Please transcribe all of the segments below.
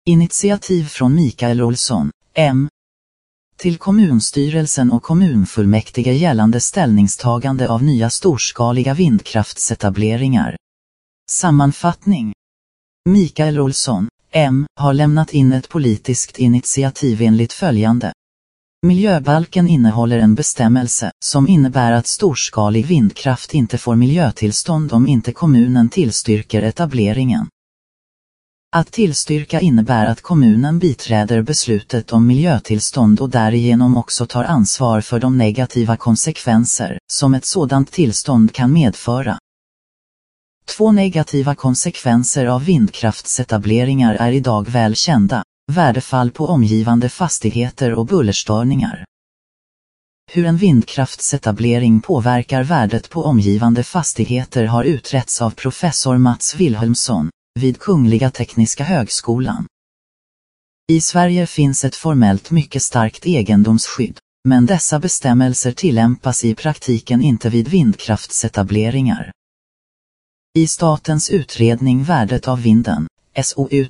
Initiativ från Mikael Olsson, M. Till kommunstyrelsen och kommunfullmäktige gällande ställningstagande av nya storskaliga vindkraftsetableringar. Sammanfattning. Mikael Olsson, M. har lämnat in ett politiskt initiativ enligt följande. Miljöbalken innehåller en bestämmelse som innebär att storskalig vindkraft inte får miljötillstånd om inte kommunen tillstyrker etableringen. Att tillstyrka innebär att kommunen biträder beslutet om miljötillstånd och därigenom också tar ansvar för de negativa konsekvenser som ett sådant tillstånd kan medföra. 2 negativa konsekvenser av vindkraftsetableringar är idag väl kända: värdefall på omgivande fastigheter och bullerstörningar. Hur en vindkraftsetablering påverkar värdet på omgivande fastigheter har utretts av professor Mats Wilhelmsson vid Kungliga Tekniska högskolan. I Sverige finns ett formellt mycket starkt egendomsskydd, men dessa bestämmelser tillämpas i praktiken inte vid vindkraftsetableringar. I statens utredning Värdet av vinden, SOU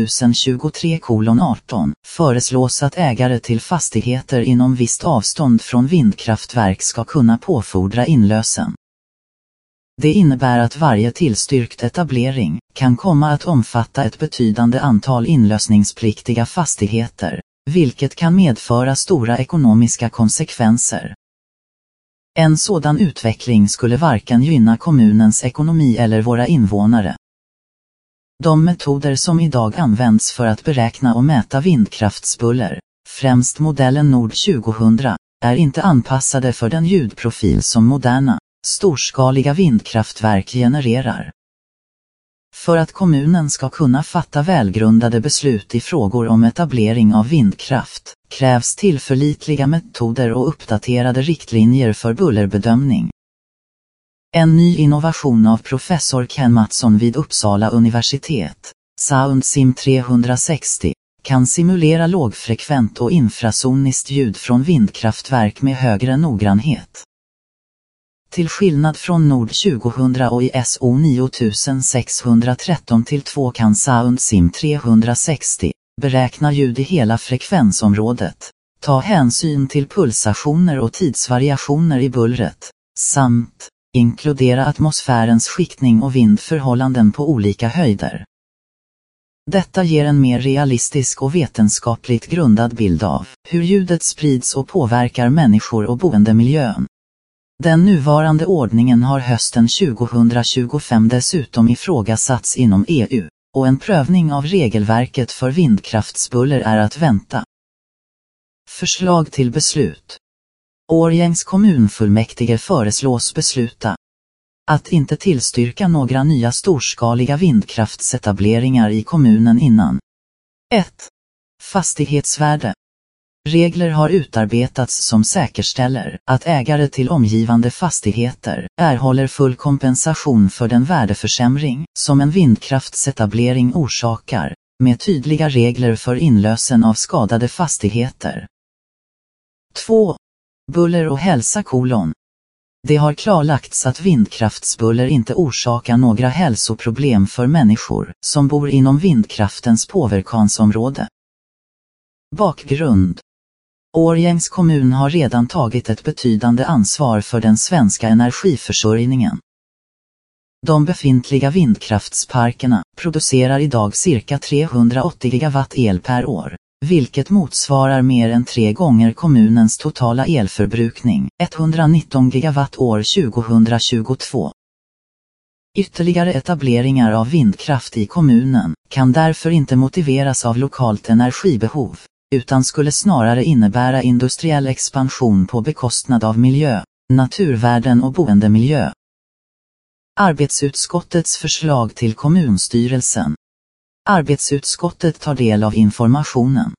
2023:18, föreslås att ägare till fastigheter inom visst avstånd från vindkraftverk ska kunna påfordra inlösen. Det innebär att varje tillstyrkt etablering kan komma att omfatta ett betydande antal inlösningspliktiga fastigheter, vilket kan medföra stora ekonomiska konsekvenser. En sådan utveckling skulle varken gynna kommunens ekonomi eller våra invånare. De metoder som idag används för att beräkna och mäta vindkraftsbuller, främst modellen Nord 2000, är inte anpassade för den ljudprofil som moderna, storskaliga vindkraftverk genererar. För att kommunen ska kunna fatta välgrundade beslut i frågor om etablering av vindkraft, krävs tillförlitliga metoder och uppdaterade riktlinjer för bullerbedömning. En ny innovation av professor Ken Mattsson vid Uppsala universitet, SoundSim 360, kan simulera lågfrekvent och infrasoniskt ljud från vindkraftverk med högre noggrannhet. Till skillnad från Nord 2000 och ISO 9613-2 kan SoundSim 360 beräkna ljud i hela frekvensområdet, ta hänsyn till pulsationer och tidsvariationer i bullret, samt inkludera atmosfärens skiktning och vindförhållanden på olika höjder. Detta ger en mer realistisk och vetenskapligt grundad bild av hur ljudet sprids och påverkar människor och boendemiljön. Den nuvarande ordningen har hösten 2025 dessutom ifrågasatts inom EU, och en prövning av regelverket för vindkraftsbuller är att vänta. Förslag till beslut. Årjängs kommunfullmäktige föreslås besluta att inte tillstyrka några nya storskaliga vindkraftsetableringar i kommunen innan 1. Fastighetsvärde. Regler har utarbetats som säkerställer att ägare till omgivande fastigheter erhåller full kompensation för den värdeförsämring som en vindkraftsetablering orsakar, med tydliga regler för inlösen av skadade fastigheter. 2. Buller och hälsa : Det har klarlagts att vindkraftsbuller inte orsakar några hälsoproblem för människor som bor inom vindkraftens påverkansområde. Bakgrund. Årjängs kommun har redan tagit ett betydande ansvar för den svenska energiförsörjningen. De befintliga vindkraftsparkerna producerar idag cirka 380 gigawatt el per år, vilket motsvarar mer än 3 gånger kommunens totala elförbrukning, 119 gigawatt år 2022. Ytterligare etableringar av vindkraft i kommunen kan därför inte motiveras av lokalt energibehov, utan skulle snarare innebära industriell expansion på bekostnad av miljö, naturvärden och boendemiljö. Arbetsutskottets förslag till kommunstyrelsen. Arbetsutskottet tar del av informationen.